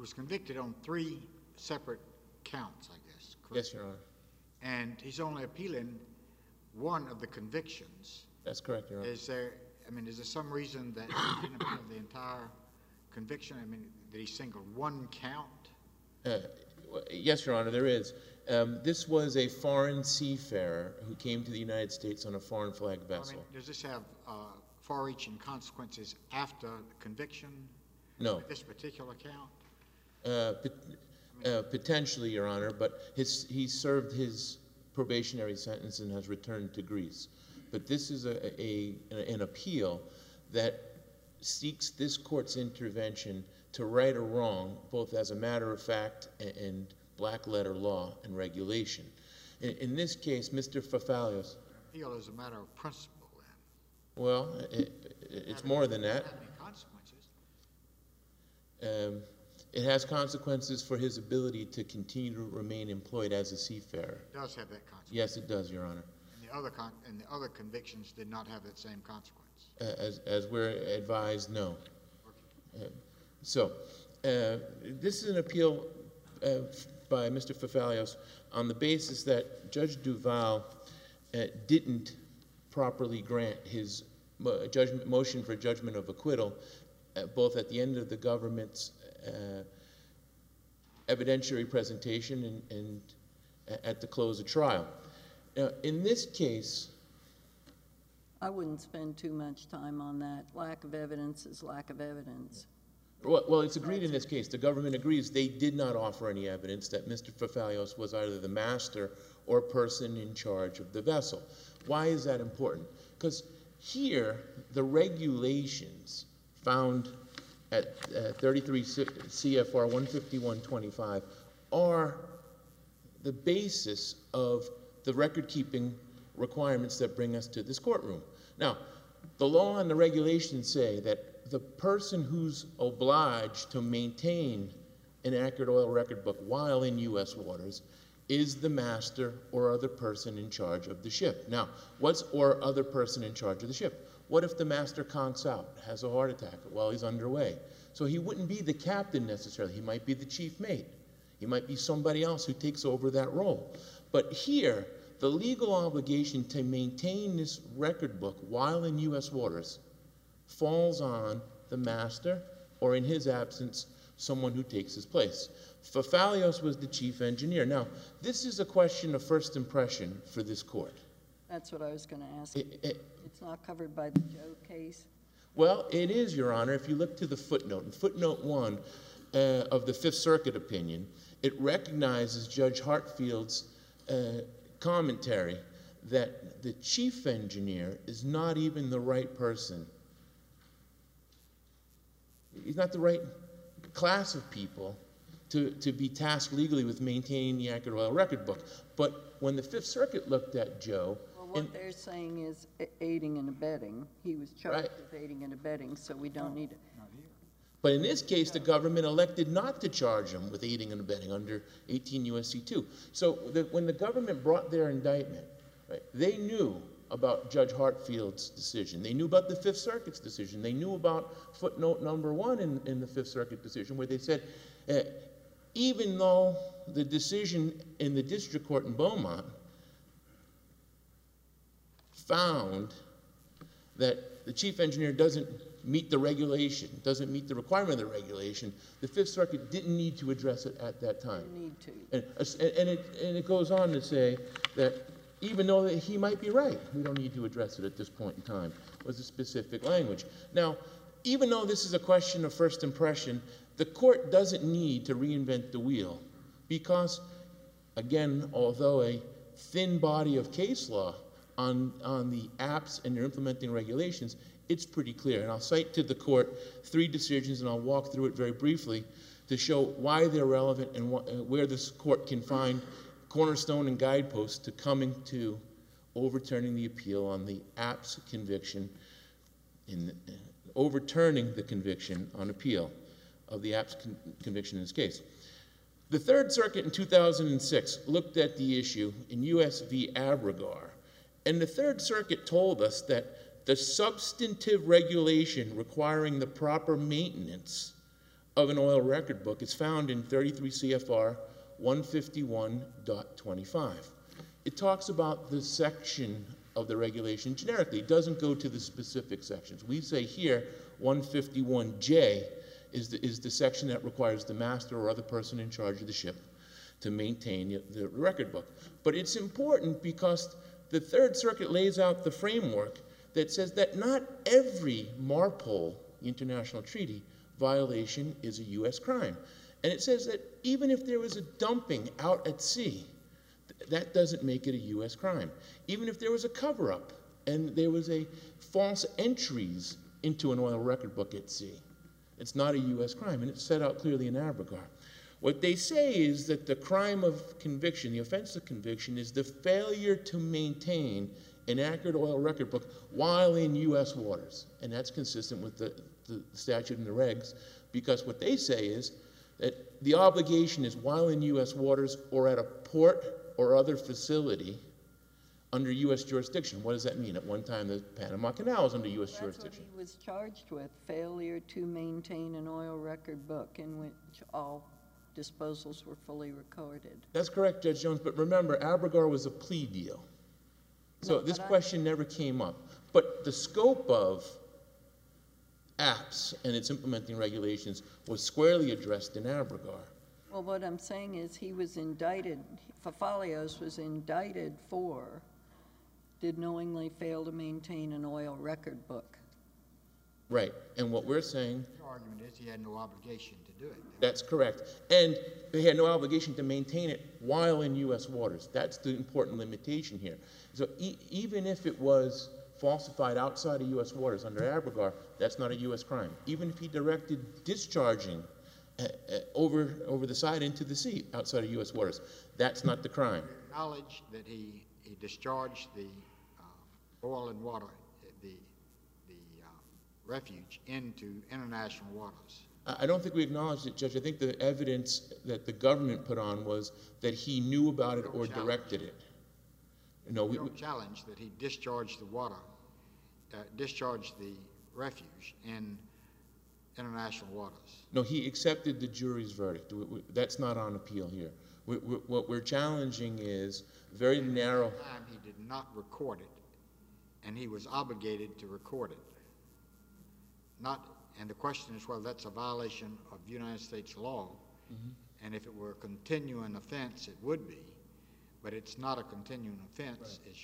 was convicted on 3 separate counts, I guess. Correct? Yes, Your Honor. And he's only appealing one of the convictions. That's correct, Your Honor. Is there some reason that he didn't appeal the entire conviction? I mean, did he single one count? Yes, Your Honor, there is. This was a foreign seafarer who came to the United States on a foreign flag vessel. I mean, does this have far-reaching consequences after the conviction? No. This particular count? Potentially, Your Honor, but he served his probationary sentence and has returned to Greece. But this is an appeal that seeks this court's intervention to right a wrong, both as a matter of fact and black-letter law and regulation. In this case, Mr. Fafalios... Appeal is a matter of principle, then. Well, it's more than that. Does it have any consequences? It has consequences for his ability to continue to remain employed as a seafarer. It does have that consequence. Yes, it does, Your Honor. And the other convictions did not have that same consequence. As we're advised, no. Okay. This is an appeal by Mr. Fafalios on the basis that Judge Duval didn't properly grant his motion for judgment of acquittal, both at the end of the government's evidentiary presentation and at the close of trial. Now, in this case... I wouldn't spend too much time on that. Lack of evidence is lack of evidence. Well, it's agreed in this case. The government agrees they did not offer any evidence that Mr. Fafalios was either the master or person in charge of the vessel. Why is that important? Because here, the regulations found at 33 CFR 151.25 are the basis of the record-keeping requirements that bring us to this courtroom. Now, the law and the regulations say that the person who's obliged to maintain an accurate oil record book while in U.S. waters is the master or other person in charge of the ship. Now, or other person in charge of the ship? What if the master conks out, has a heart attack while he's underway? So he wouldn't be the captain necessarily. He might be the chief mate. He might be somebody else who takes over that role. But here, the legal obligation to maintain this record book while in U.S. waters falls on the master, or in his absence, someone who takes his place. Fafalios was the chief engineer. Now, this is a question of first impression for this court. That's what I was going to ask. It's not covered by the Joe case? Well, it is, Your Honor. If you look to the footnote, in footnote 1 of the Fifth Circuit opinion, it recognizes Judge Hartfield's commentary that the chief engineer is not even the right person. He's not the right class of people to be tasked legally with maintaining the accurate oil record book. But when the Fifth Circuit looked at Joe... Well, what they're saying is aiding and abetting. He was charged with aiding and abetting, so we don't need it. But in this case, the government elected not to charge him with aiding and abetting under 18 U.S.C. 2. So when the government brought their indictment, they knew about Judge Hartfield's decision. They knew about the Fifth Circuit's decision. They knew about footnote number 1 in the Fifth Circuit decision, where they said, even though the decision in the district court in Beaumont found that the chief engineer doesn't meet the regulation, doesn't meet the requirement of the regulation, the Fifth Circuit didn't need to address it at that time. Didn't need to. And it goes on to say that even though he might be right, we don't need to address it at this point in time, was a specific language. Now, even though this is a question of first impression, the court doesn't need to reinvent the wheel because, again, although a thin body of case law on the apps and their implementing regulations, it's pretty clear. And I'll cite to the court 3 decisions, and I'll walk through it very briefly to show why they're relevant and where this court can find cornerstone and guideposts to coming to overturning the appeal on the apps conviction, overturning the conviction on appeal of the apps conviction in this case. The Third Circuit in 2006 looked at the issue in U.S. v. Abrigar, and the Third Circuit told us that the substantive regulation requiring the proper maintenance of an oil record book is found in 33 CFR 151.25. It talks about the section of the regulation generically. It doesn't go to the specific sections. We say here 151J is the section that requires the master or other person in charge of the ship to maintain the record book. But it's important because the Third Circuit lays out the framework that says that not every MARPOL, international treaty, violation is a U.S. crime. And it says that even if there was a dumping out at sea, that doesn't make it a U.S. crime. Even if there was a cover-up and there was a false entries into an oil record book at sea, it's not a U.S. crime, and it's set out clearly in Abregar. What they say is that the crime of conviction, the offense of conviction, is the failure to maintain an accurate oil record book while in U.S. waters. And that's consistent with the statute and the regs, because what they say is that the obligation is while in U.S. waters or at a port or other facility under U.S. jurisdiction. What does that mean? At one time, the Panama Canal was under U.S. jurisdiction. That's what he was charged with, failure to maintain an oil record book in which all disposals were fully recorded. That's correct, Judge Jones, but remember, Abregar was a plea deal. So No, this but question never came up. But the scope of APS and its implementing regulations was squarely addressed in Abregar. Well, what I'm saying is he was indicted, Fafalios was indicted for, did knowingly fail to maintain an oil record book. Right, and what we're saying, Your argument is he had no obligation to do it. that's correct. And they had no obligation to maintain it while in U.S. waters. That's the important limitation here. So even if it was falsified outside of U.S. waters under Abregar, that's not a U.S. crime. Even if he directed discharging over the side into the sea outside of U.S. waters, that's not the crime. Acknowledge that he discharged the oil and water, the refuge into international waters. I don't think we acknowledged it, Judge. I think the evidence that the government put on was that he knew about it or directed it. No, We don't challenge that he discharged the water, discharged the refuge in international waters. No, he accepted the jury's verdict. That's not on appeal here. What we're challenging is very narrow. At the time, he did not record it, and he was obligated to record it. And the question is whether that's a violation of United States law, and if it were a continuing offense, it would be, but it's not a continuing offense. Right. It's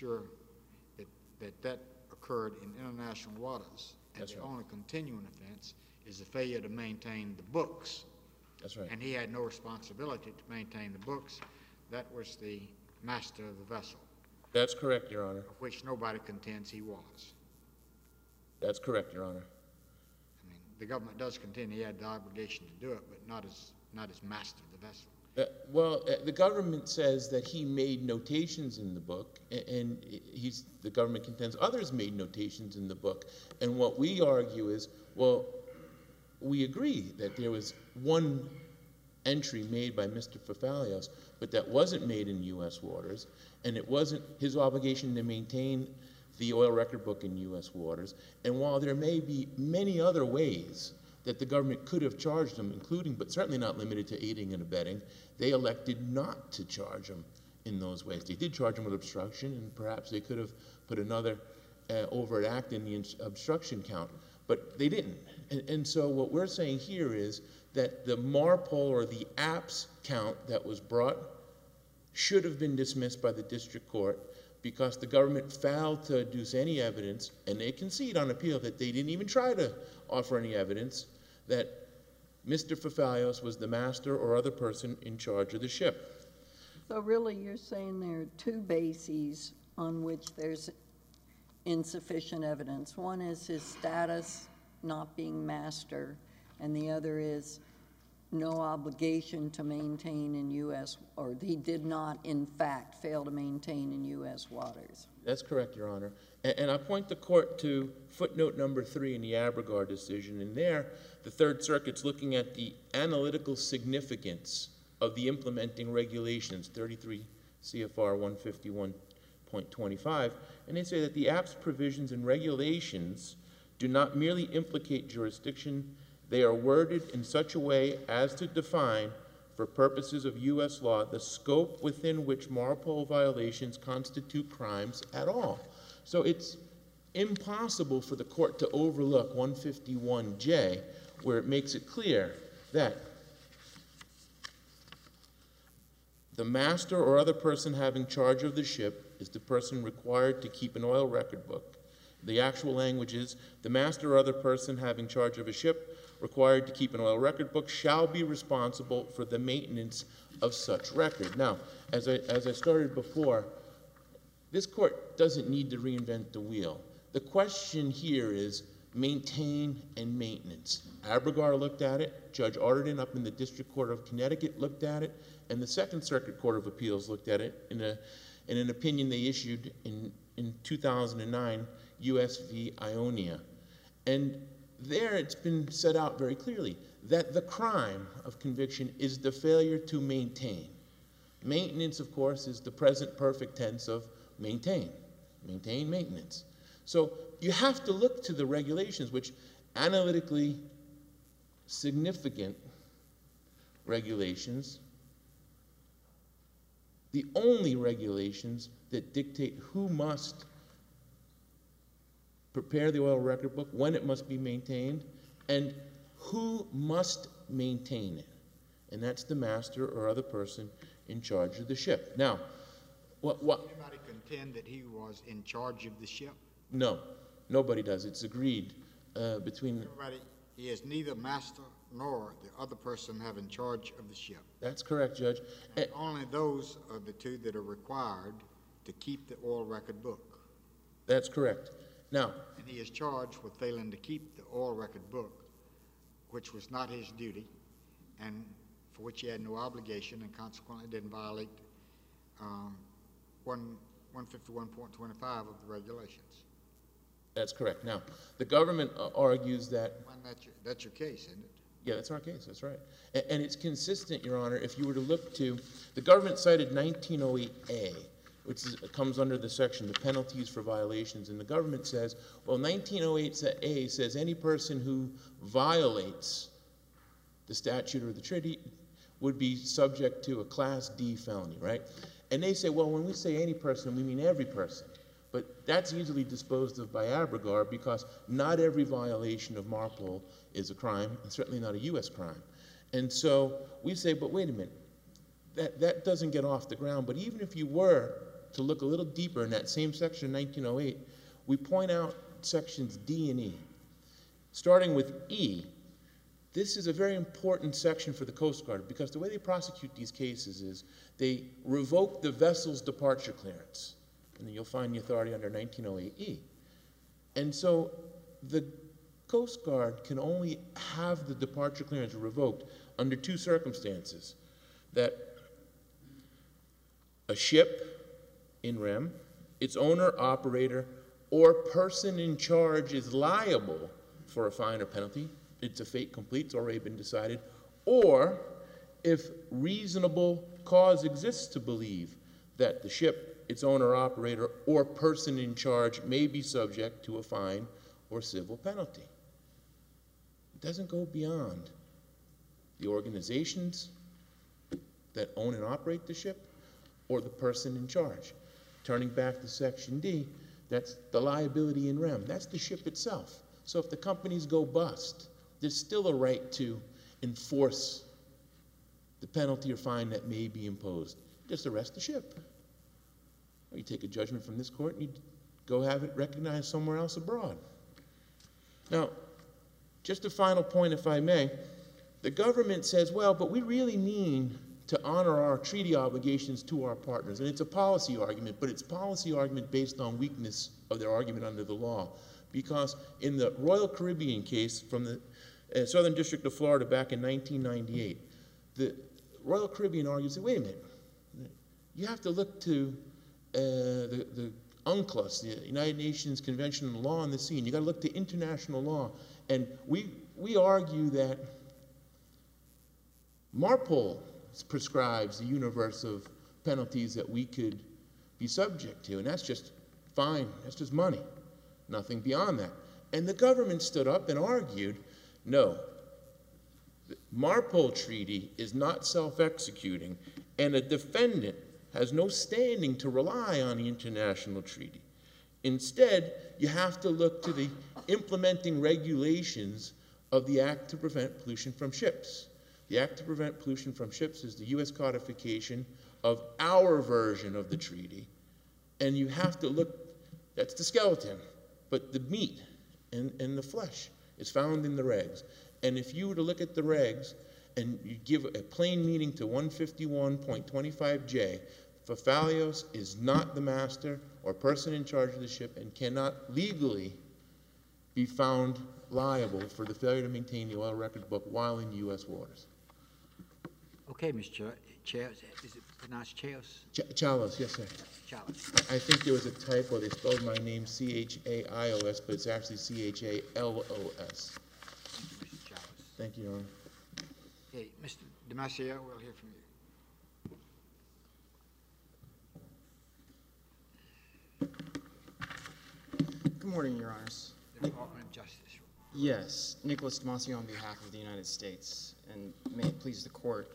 that occurred in international waters, and that's the right. only continuing offense is the failure to maintain the books. That's right. And he had no responsibility to maintain the books. That was the master of the vessel. That's correct, Your Honor. Of which nobody contends he was. That's correct, Your Honor. I mean, the government does contend he had the obligation to do it, but not as master of the vessel. The government says that he made notations in the book, and the government contends others made notations in the book. And what we argue is, well, we agree that there was one entry made by Mr. Fafalios, but that wasn't made in U.S. waters, and it wasn't his obligation to maintain the oil record book in U.S. waters. And while there may be many other ways that the government could have charged him, including, but certainly not limited to aiding and abetting, they elected not to charge him in those ways. They did charge him with obstruction, and perhaps they could have put another overt act in the obstruction count, but they didn't. And so what we're saying here is that the MARPOL or the APS count that was brought should have been dismissed by the district court because the government failed to adduce any evidence, and they concede on appeal that they didn't even try to offer any evidence that Mr. Fafalios was the master or other person in charge of the ship. So really you're saying there are two bases on which there's insufficient evidence. One is his status not being master, and the other is no obligation to maintain in U.S., or he did not, in fact, fail to maintain in U.S. waters. That's correct, Your Honor. And I point the court to footnote number 3 in the Abregar decision. And there, the Third Circuit's looking at the analytical significance of the implementing regulations, 33 CFR 151.25, and they say that the APS provisions and regulations do not merely implicate jurisdiction They are worded in such a way as to define, for purposes of U.S. law, the scope within which MARPOL violations constitute crimes at all. So it's impossible for the court to overlook 151J, where it makes it clear that the master or other person having charge of the ship is the person required to keep an oil record book. The actual language is, the master or other person having charge of a ship required to keep an oil record book shall be responsible for the maintenance of such record. Now, as I started before, this court doesn't need to reinvent the wheel. The question here is maintain and maintenance. Abregar looked at it, Judge Arden up in the District Court of Connecticut looked at it, and the Second Circuit Court of Appeals looked at it in an opinion they issued in 2009, U.S. v. Ionia. And there it's been set out very clearly that the crime of conviction is the failure to maintain. Maintenance, of course, is the present perfect tense of maintain. Maintain, maintenance. So you have to look to the regulations, which analytically significant regulations, the only regulations that dictate who must prepare the oil record book, when it must be maintained, and who must maintain it. And that's the master or other person in charge of the ship. Now, what? Anybody contend that he was in charge of the ship? No, nobody does. It's agreed between. Everybody, he is neither master nor the other person having charge of the ship. That's correct, Judge. And only those are the two that are required to keep the oil record book. That's correct. Now, and he is charged with failing to keep the oil record book, which was not his duty, and for which he had no obligation, and consequently didn't violate 151.25 of the regulations. That's correct. Now, the government argues that. Well, that's your case, isn't it? Yeah, that's our case. That's right. And it's consistent, Your Honor, if you were to look to, the government cited 1908A, which comes under the section, the penalties for violations, and the government says, well, 1908A says any person who violates the statute or the treaty would be subject to a Class D felony, right? And they say, well, when we say any person, we mean every person. But that's easily disposed of by Abregar because not every violation of MARPOL is a crime, and certainly not a U.S. crime. And so we say, but wait a minute, that doesn't get off the ground. But even if you were to look a little deeper in that same section, 1908, we point out sections D and E. Starting with E, this is a very important section for the Coast Guard because the way they prosecute these cases is they revoke the vessel's departure clearance. And then you'll find the authority under 1908E. And so the Coast Guard can only have the departure clearance revoked under two circumstances. That a ship in rem, its owner, operator, or person in charge is liable for a fine or penalty. It's a fait accompli, it's already been decided. Or if reasonable cause exists to believe that the ship, its owner, operator, or person in charge may be subject to a fine or civil penalty. It doesn't go beyond the organizations that own and operate the ship or the person in charge. Turning back to Section D, that's the liability in rem. That's the ship itself. So if the companies go bust, there's still a right to enforce the penalty or fine that may be imposed. Just arrest the ship. Or you take a judgment from this court and you go have it recognized somewhere else abroad. Now, just a final point, if I may. The government says, well, but we really mean to honor our treaty obligations to our partners. And it's a policy argument, but it's a policy argument based on weakness of their argument under the law. Because in the Royal Caribbean case from the Southern District of Florida back in 1998, the Royal Caribbean argues that, wait a minute, you have to look to the UNCLOS, the United Nations Convention on the Law on the Sea, and you got to look to international law. And we argue that MARPOL prescribes the universe of penalties that we could be subject to, and that's just fine. That's just money. Nothing beyond that. And the government stood up and argued, no, The MARPOL treaty is not self-executing, and a defendant has no standing to rely on the international treaty. Instead, you have to look to the implementing regulations of the Act to Prevent Pollution from Ships. The Act to Prevent Pollution from Ships is the U.S. codification of our version of the treaty, and you have to look, that's the skeleton, but the meat and the flesh is found in the regs. And if you were to look at the regs and you give a plain meaning to 151.25J, Fafalios is not the master or person in charge of the ship and cannot legally be found liable for the failure to maintain the oil record book while in U.S. waters. Okay, Mr. Chair, is it pronounced Chaos? Chalos, yes, sir. Chalos. I think there was a typo. They spelled my name C-H-A-I-O-S, but it's actually C-H-A-L-O-S. Mr. Chalos. Thank you, Your Honor. Okay, Mr. Damasio, we'll hear from you. Good morning, Your Honors. The Department of Justice. Yes, Nicholas Damasio on behalf of the United States, and may it please the Court.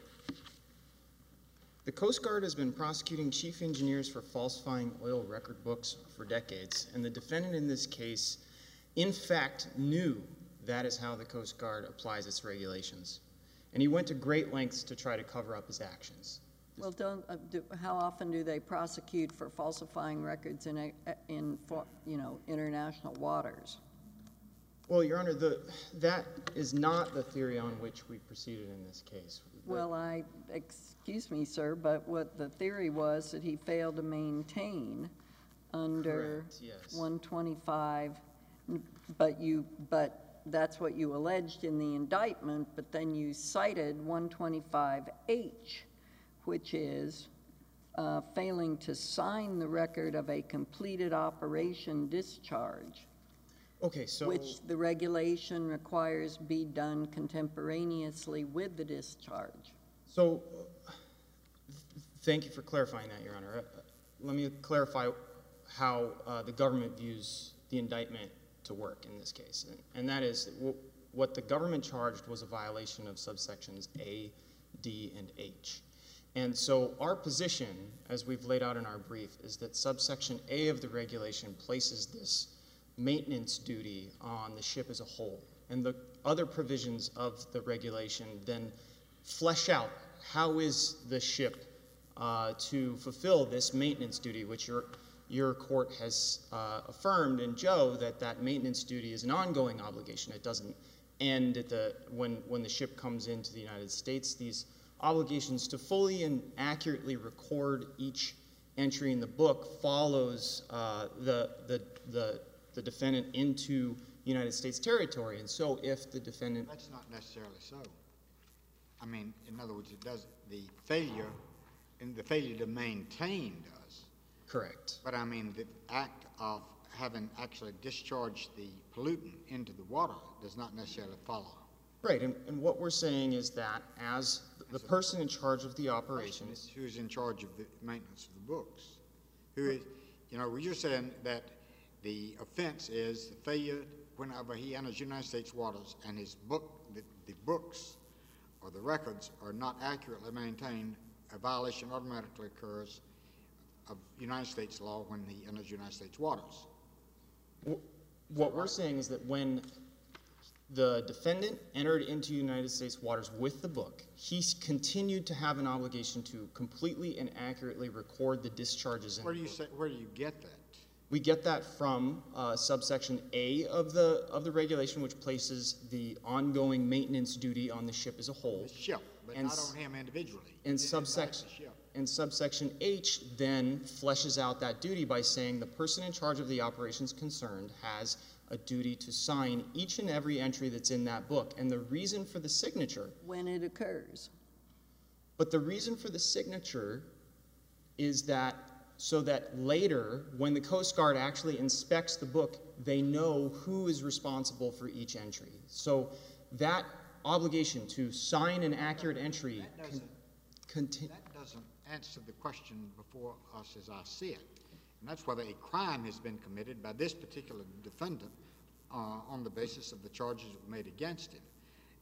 The Coast Guard has been prosecuting chief engineers for falsifying oil record books for decades, and the defendant in this case, in fact, knew that is how the Coast Guard applies its regulations. And he went to great lengths to try to cover up his actions. Well, how often do they prosecute for falsifying records in international waters? Well, Your Honor, that is not the theory on which we proceeded in this case. Well, excuse me, sir, but what the theory was that he failed to maintain under Correct, yes. 125, but that's what you alleged in the indictment, but then you cited 125H, which is failing to sign the record of a completed operation discharge. Okay, so... Which the regulation requires be done contemporaneously with the discharge. So, thank you for clarifying that, Your Honor. Let me clarify how the government views the indictment to work in this case. And that is, what the government charged was a violation of subsections A, D, and H. And so our position, as we've laid out in our brief, is that subsection A of the regulation places this maintenance duty on the ship as a whole. And the other provisions of the regulation then flesh out how is the ship to fulfill this maintenance duty, which your court has affirmed in Joe that maintenance duty is an ongoing obligation. It doesn't end at when the ship comes into the United States. These obligations to fully and accurately record each entry in the book follows the defendant into United States territory. And so if the defendant... That's not necessarily so. I mean, in other words, it does, the failure to maintain does. Correct. But I mean, the act of having actually discharged the pollutant into the water does not necessarily follow. Right, and what we're saying is that as the person in charge of the operations... Who's in charge of the maintenance of the books? Who is, you're saying that the offense is the failure whenever he enters United States waters and his the books or the records are not accurately maintained, a violation automatically occurs of United States law when he enters United States waters. What we're saying is that when the defendant entered into United States waters with the book, he continued to have an obligation to completely and accurately record the discharges in the book. Where do you get that? We get that from subsection A of the regulation, which places the ongoing maintenance duty on the ship as a whole. The ship, but not on him individually. And subsection H then fleshes out that duty by saying the person in charge of the operations concerned has a duty to sign each and every entry that's in that book. And the reason for the signature... When it occurs. But the reason for the signature is that so that later, when the Coast Guard actually inspects the book, they know who is responsible for each entry. So that obligation to sign an accurate entry... That doesn't answer the question before us as I see it. And that's whether a crime has been committed by this particular defendant on the basis of the charges that were made against him.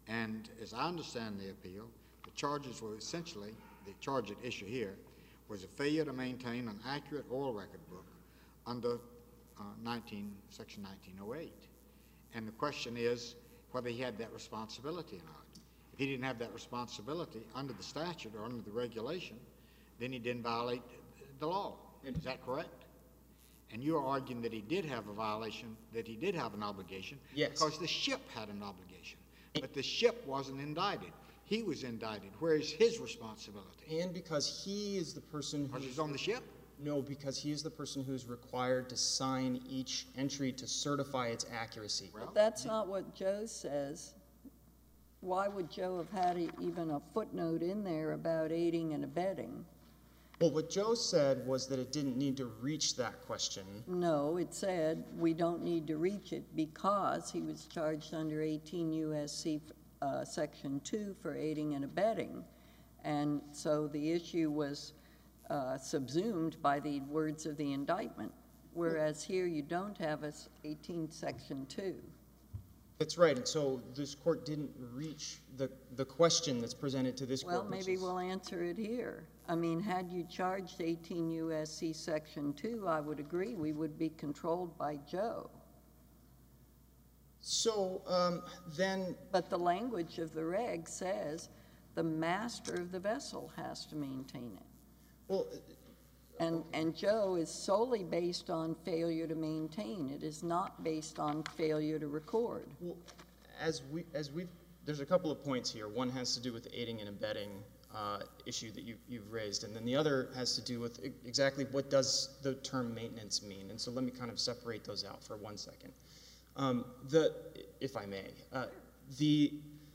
And as I understand the appeal, the charges were essentially, the charge at issue here was a failure to maintain an accurate oil record book under Section 1908. And the question is whether he had that responsibility or not. If he didn't have that responsibility under the statute or under the regulation, then he didn't violate the law. Is that correct? And you're arguing that he did have a violation, that he did have an obligation. Yes. Because the ship had an obligation. But the ship wasn't indicted. He was indicted. Where is his responsibility? And because he is the person Because who... he's on the ship? No, because he is the person who's required to sign each entry to certify its accuracy. Well, But that's not what Joe says. Why would Joe have had even a footnote in there about aiding and abetting? Well, what Joe said was that it didn't need to reach that question. No, it said we don't need to reach it because he was charged under 18 U.S.C. Section 2 for aiding and abetting. And so the issue was subsumed by the words of the indictment, whereas here you don't have 18 Section 2. That's right, and so this court didn't reach the question that's presented to this court. Well, maybe we'll answer it here. I mean, had you charged 18 U.S.C. Section 2, I would agree we would be controlled by Joe. So then... But the language of the reg says the master of the vessel has to maintain it. Well, And Joe is solely based on failure to maintain. It is not based on failure to record. well, there's a couple of points here. One has to do with the aiding and abetting issue that you've raised, and then the other has to do with exactly what does the term maintenance mean. And so let me kind of separate those out for 1 second. If I may, the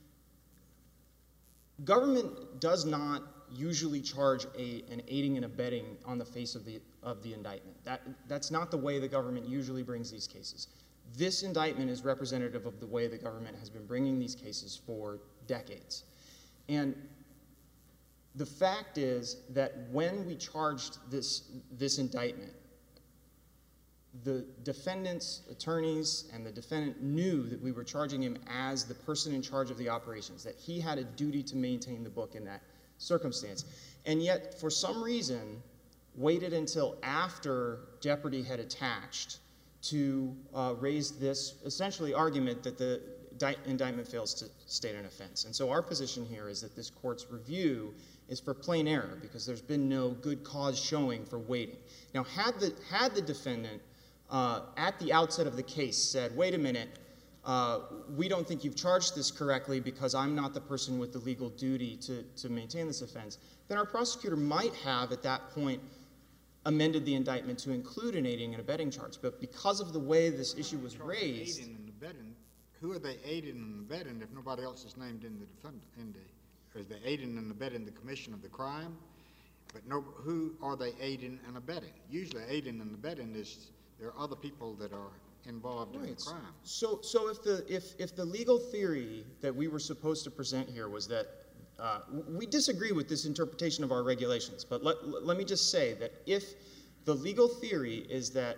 government does not usually charge an aiding and abetting on the face of the indictment. That's not the way the government usually brings these cases. This indictment is representative of the way the government has been bringing these cases for decades. And the fact is that when we charged this indictment, the defendant's attorneys and the defendant knew that we were charging him as the person in charge of the operations, that he had a duty to maintain the book in that circumstance. And yet, for some reason, waited until after jeopardy had attached to raise this essentially argument that the indictment fails to state an offense. And so our position here is that this court's review is for plain error because there's been no good cause showing for waiting. Now, had the defendant at the outset of the case said, wait a minute, we don't think you've charged this correctly because I'm not the person with the legal duty to maintain this offense, then our prosecutor might have at that point amended the indictment to include an aiding and abetting charge. But because of the way this issue was raised... Aiding and abetting, who are they aiding and abetting if nobody else is named in the defendant? Is they aiding and abetting the commission of the crime? But who are they aiding and abetting? Usually aiding and abetting is there are other people that are involved in the crime. So if the legal theory that we were supposed to present here was that we disagree with this interpretation of our regulations, but let me just say that if the legal theory is that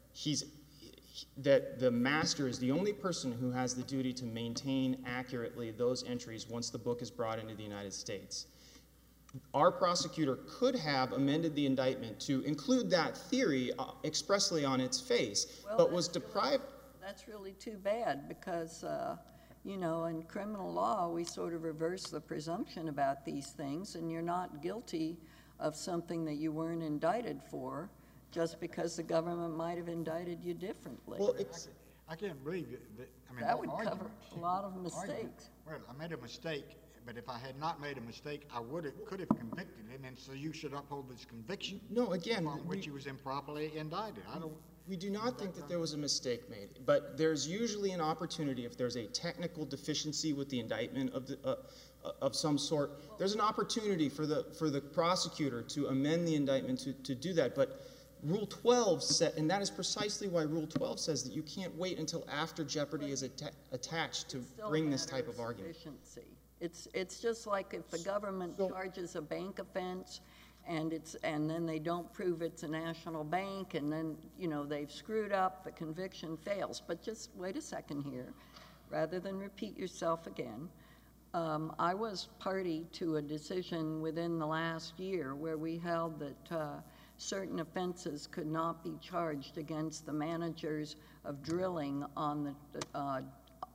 that the master is the only person who has the duty to maintain accurately those entries once the book is brought into the United States, our prosecutor could have amended the indictment to include that theory expressly on its face, but was deprived... That's really too bad because, you know, in criminal law, we sort of reverse the presumption about these things, and you're not guilty of something that you weren't indicted for just because the government might have indicted you differently. Well, it's... I can't believe that. I mean, That would cover argument. a lot of mistakes. Well, I made a mistake, but if I had not made a mistake, I could have convicted him, and so you should uphold this conviction. No, again... On which he was improperly indicted. We do not think that there was a mistake made, but there's usually an opportunity if there's a technical deficiency with the indictment of some sort. There's an opportunity for the prosecutor to amend the indictment to do that, but Rule 12 said, and that is precisely why Rule 12 says that you can't wait until after jeopardy is attached to bring this type of argument. It's just like if the government charges a bank offense and then they don't prove it's a national bank, and then, you know, they've screwed up, the conviction fails. But just wait a second here. Rather than repeat yourself again, I was party to a decision within the last year where we held that certain offenses could not be charged against the managers of drilling on the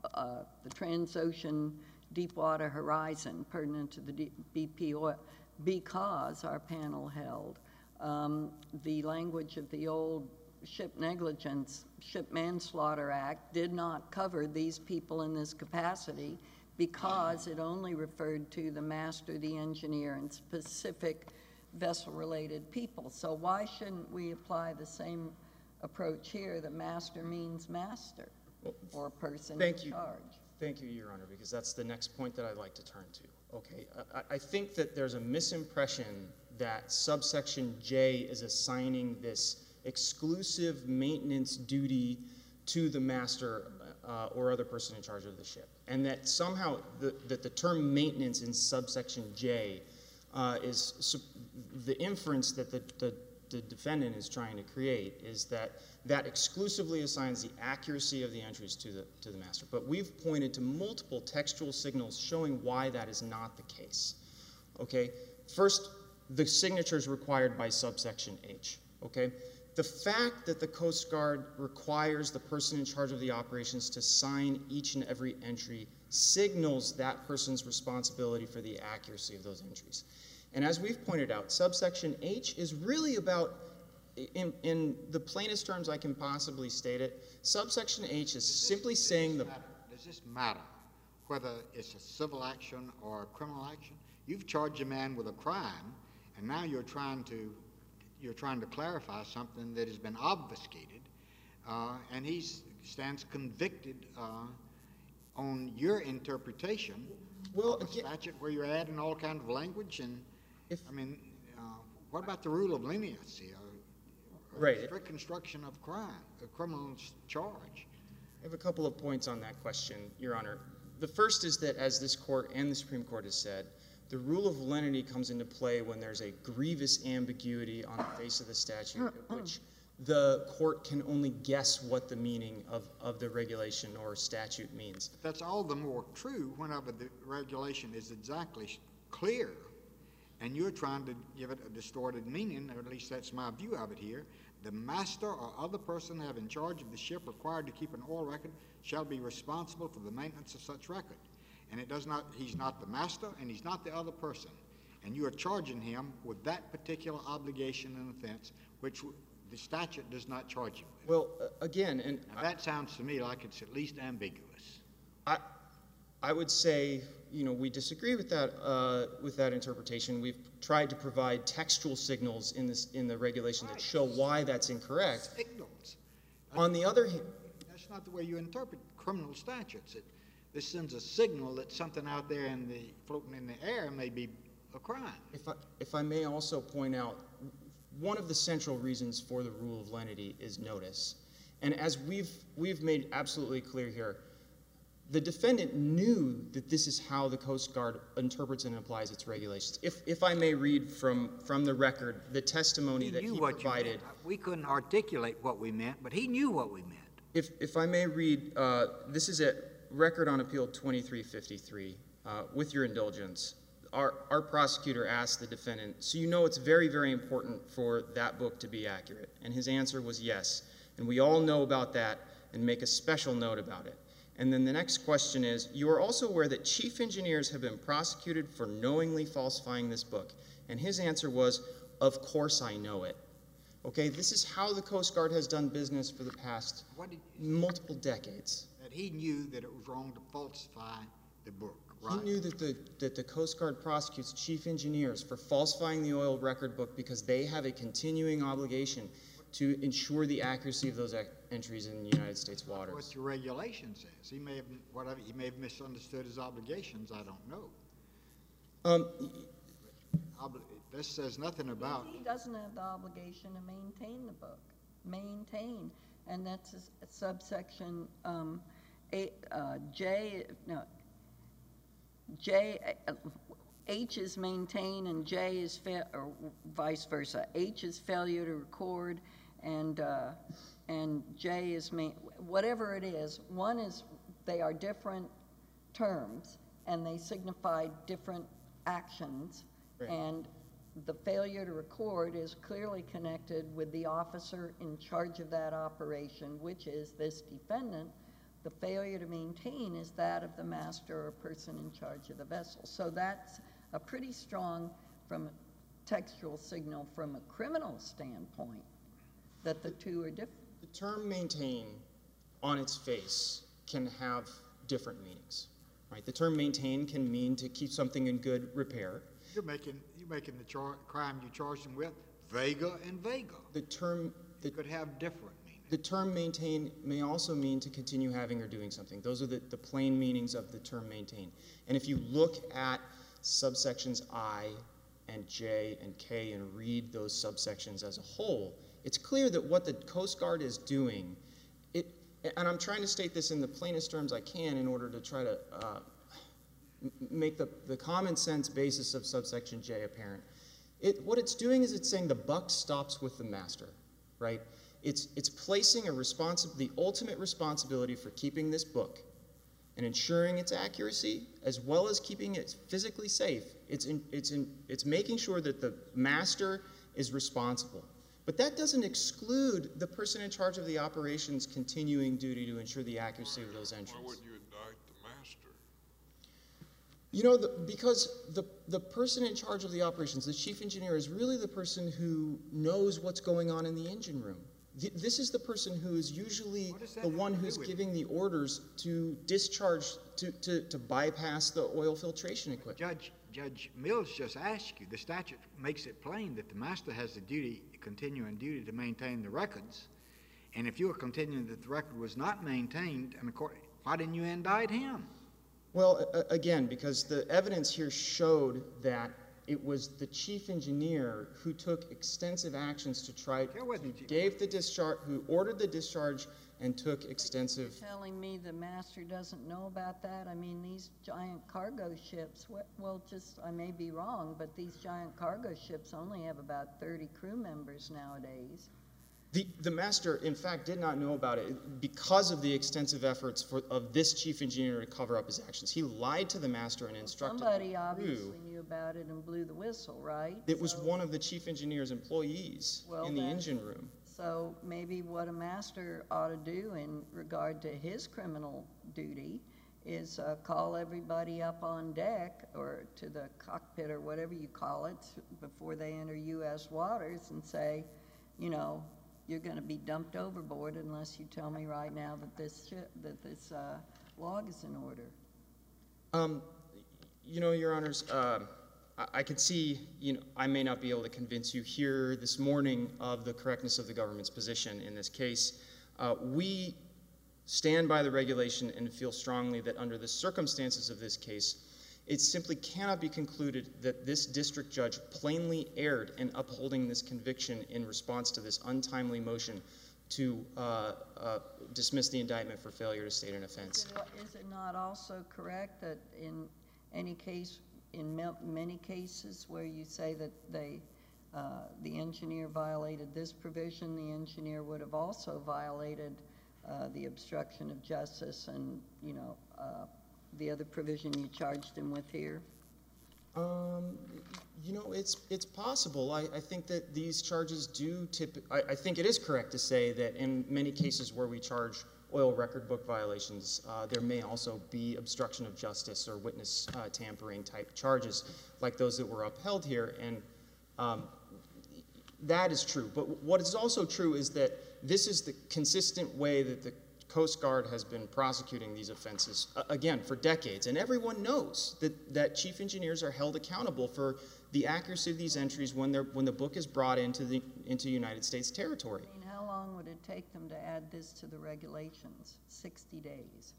Transocean Deepwater Horizon pertinent to the BP oil, because our panel held the language of the old Ship Manslaughter Act did not cover these people in this capacity because it only referred to the master, the engineer, and specific vessel-related people. So why shouldn't we apply the same approach here? The master means master, or person in charge. Thank you, Your Honor, because that's the next point that I'd like to turn to. Okay, I think that there's a misimpression that subsection J is assigning this exclusive maintenance duty to the master or other person in charge of the ship, and that somehow that the term maintenance in subsection J is the inference that the defendant is trying to create is that exclusively assigns the accuracy of the entries to the master. But we've pointed to multiple textual signals showing why that is not the case. Okay, first, the signatures required by subsection H. Okay, the fact that the Coast Guard requires the person in charge of the operations to sign each and every entry signals that person's responsibility for the accuracy of those entries. And as we've pointed out, subsection H is really about, in the plainest terms I can possibly state it, subsection H is simply saying the... Does this matter whether it's a civil action or a criminal action? You've charged a man with a crime, and now you're trying to clarify something that has been obfuscated, and he stands convicted on your interpretation of a statute where you're adding all kinds of language. And what about the rule of leniency? Right. Strict construction of crime, a criminal charge. I have a couple of points on that question, Your Honor. The first is that, as this Court and the Supreme Court has said, the rule of lenity comes into play when there's a grievous ambiguity on the face of the statute, at which the court can only guess what the meaning of the regulation or statute means. That's all the more true whenever the regulation is exactly clear, and you're trying to give it a distorted meaning, or at least that's my view of it here. The master or other person having charge of the ship required to keep an oil record shall be responsible for the maintenance of such record. And he's not the master, and he's not the other person. And you are charging him with that particular obligation and offense, which the statute does not charge him with. Well, again, and now, that sounds to me like it's at least ambiguous. I would say, we disagree with that interpretation. We've tried to provide textual signals in the regulation that show why that's incorrect. Signals. On the other hand, that's not the way you interpret criminal statutes. This sends a signal that something out there floating in the air may be a crime. If I may also point out, one of the central reasons for the rule of lenity is notice. And as we've made absolutely clear here, the defendant knew that this is how the Coast Guard interprets and applies its regulations. If I may read from the record, the testimony that he provided. We couldn't articulate what we meant, but he knew what we meant. If I may read, this is at Record on Appeal 2353, with your indulgence. Our prosecutor asked the defendant, so you know it's very, very important for that book to be accurate? And his answer was yes. And we all know about that and make a special note about it. And then the next question is, you are also aware that chief engineers have been prosecuted for knowingly falsifying this book? And his answer was, of course I know it. Okay, this is how the Coast Guard has done business for the past multiple decades. That he knew that it was wrong to falsify the book, right? He knew that the Coast Guard prosecutes chief engineers for falsifying the oil record book because they have a continuing obligation to ensure the accuracy of those entries in the United States waters. What your regulation says. He may have misunderstood his obligations, I don't know. This says nothing about... He doesn't have the obligation to maintain the book. Maintain. And that's a subsection H is maintain and J is or vice versa. H is failure to record, and J is whatever it is. One is they are different terms, and they signified different actions. Right. And the failure to record is clearly connected with the officer in charge of that operation, which is this defendant. The failure to maintain is that of the master or person in charge of the vessel. So that's a pretty strong textual signal from a criminal standpoint that the two are different. The term maintain on its face can have different meanings, right? The term maintain can mean to keep something in good repair. You're making the crime you charged him with vaguer and vaguer. The term It could have different meanings. The term maintain may also mean to continue having or doing something. Those are the plain meanings of the term maintain. And if you look at subsections I and J and K and read those subsections as a whole, it's clear that what the Coast Guard is doing, and I'm trying to state this in the plainest terms I can in order to try to make the common sense basis of subsection J apparent. What it's doing is it's saying the buck stops with the master, right? It's placing the ultimate responsibility for keeping this book and ensuring its accuracy, as well as keeping it physically safe. It's making sure that the master is responsible. But that doesn't exclude the person in charge of the operations continuing duty to ensure the accuracy of those entries. Why wouldn't you indict the master? You know, because the person in charge of the operations, the chief engineer, is really the person who knows what's going on in the engine room. This is the person who is usually the one who's giving the orders to discharge, to bypass the oil filtration equipment. Judge Mills just asked you, the statute makes it plain that the master has the continuing duty to maintain the records. And if you were continuing that the record was not maintained, why didn't you indict him? Well, again, because the evidence here showed that it was the chief engineer who took extensive actions to who ordered the discharge and took extensive. You're telling me the master doesn't know about that? I mean, these giant cargo ships, I may be wrong, but these giant cargo ships only have about 30 crew members nowadays. The master, in fact, did not know about it because of the extensive efforts of this chief engineer to cover up his actions. He lied to the master and instructed Somebody the obviously crew. knew about it and blew the whistle, right? It was one of the chief engineer's employees in the engine room. So maybe what a master ought to do in regard to his criminal duty is call everybody up on deck or to the cockpit or whatever you call it before they enter U.S. waters and say, you know, you're going to be dumped overboard unless you tell me right now that this log is in order. You know, Your Honors, I can see, I may not be able to convince you here this morning of the correctness of the government's position in this case. We stand by the regulation and feel strongly that under the circumstances of this case, it simply cannot be concluded that this district judge plainly erred in upholding this conviction in response to this untimely motion to dismiss the indictment for failure to state an offense. Is it not also correct that in any case, in many cases where you say that the engineer violated this provision, the engineer would have also violated the obstruction of justice and, the other provision you charged him with here? It's possible. I think that these charges do I think it is correct to say that in many cases where we charge oil record book violations, there may also be obstruction of justice or witness tampering type charges like those that were upheld here, and that is true. But what is also true is that this is the consistent way that the Coast Guard has been prosecuting these offenses, again, for decades. And everyone knows that chief engineers are held accountable for the accuracy of these entries when the book is brought into United States territory. I mean, how long would it take them to add this to the regulations? 60 days.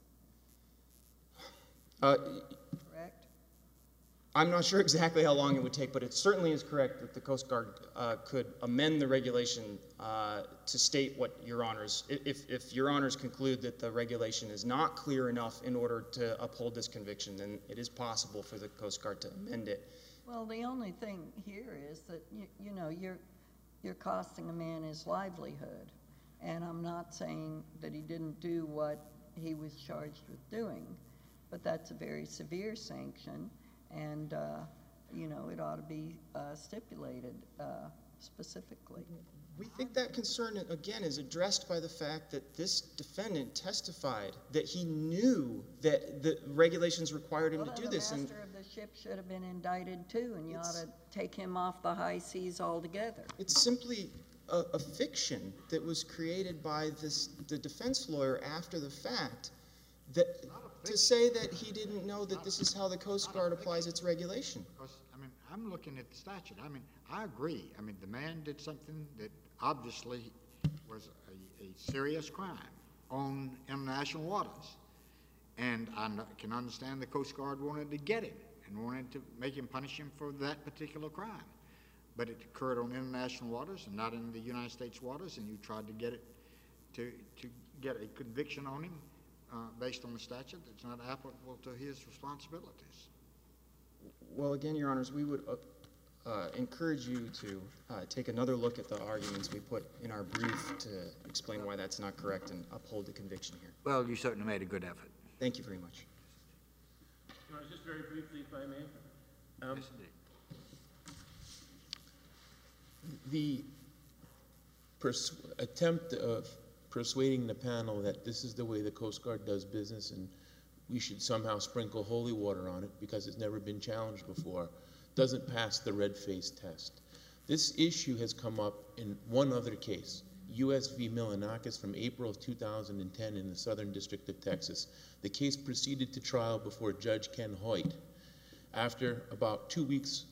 Correct? I'm not sure exactly how long it would take, but it certainly is correct that the Coast Guard could amend the regulation to state what Your Honors, if Your Honors conclude that the regulation is not clear enough in order to uphold this conviction, then it is possible for the Coast Guard to amend it. Well, the only thing here is that, you're costing a man his livelihood. And I'm not saying that he didn't do what he was charged with doing. but that's a very severe sanction, and, you know, it ought to be stipulated specifically. We think that concern, again, is addressed by the fact that this defendant testified that he knew that the regulations required him to do this. The master of the ship should have been indicted too, and you ought to take him off the high seas altogether. It's simply a fiction that was created by the defense lawyer after the fact, that to say that he didn't know that this is how the Coast Guard applies its regulation. Because, I mean, I'm looking at the statute. I mean, I agree. I mean, the man did something that obviously was a serious crime on international waters. And I can understand the Coast Guard wanted to get him and wanted to make him punish him for that particular crime. But it occurred on international waters and not in the United States waters, and you tried to get it to get a conviction on him based on the statute that's not applicable to his responsibilities. Well, again, Your Honors, we would encourage you to take another look at the arguments we put in our brief to explain why that's not correct and uphold the conviction here. Well, you certainly made a good effort. Thank you very much. Your Honor, just very briefly, if I may. Yes, indeed. The attempt of persuading the panel that this is the way the Coast Guard does business and we should somehow sprinkle holy water on it because it's never been challenged before doesn't pass the red face test. This issue has come up in one other case, U.S. v. Milanakis from April of 2010 in the Southern District of Texas. The case proceeded to trial before Judge Ken Hoyt. After about 2 weeks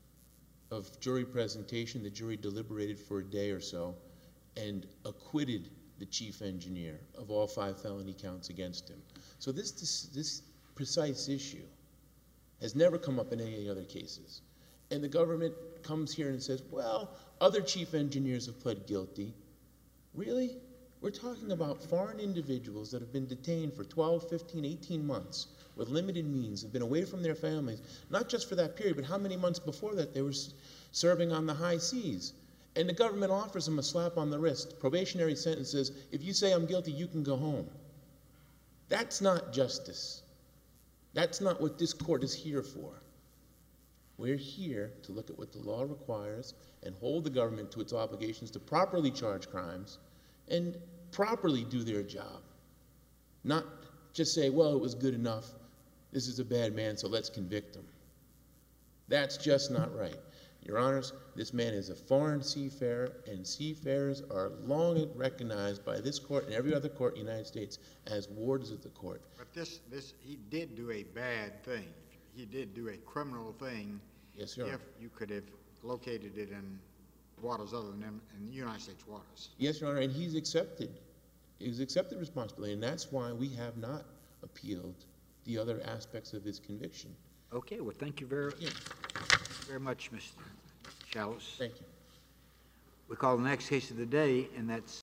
of jury presentation, the jury deliberated for a day or so and acquitted the chief engineer of all 5 felony counts against him. So this precise issue has never come up in any other cases. And the government comes here and says, well, other chief engineers have pled guilty. Really? We're talking about foreign individuals that have been detained for 12, 15, 18 months with limited means, have been away from their families, not just for that period, but how many months before that they were serving on the high seas. And the government offers them a slap on the wrist. Probationary sentence says, if you say I'm guilty, you can go home. That's not justice. That's not what this court is here for. We're here to look at what the law requires and hold the government to its obligations to properly charge crimes and properly do their job. Not just say, well, it was good enough. This is a bad man, so let's convict him. That's just not right. Your Honors, this man is a foreign seafarer, and seafarers are long recognized by this court and every other court in the United States as wards of the court. But he did do a bad thing. He did do a criminal thing. Yes, Your Honor. If you could have located it in waters other than in the United States waters. Yes, Your Honor, and he's accepted responsibility, and that's why we have not appealed the other aspects of his conviction. Okay, well, thank you very much, Mr. Shallows. Thank you. We call the next case of the day, and that's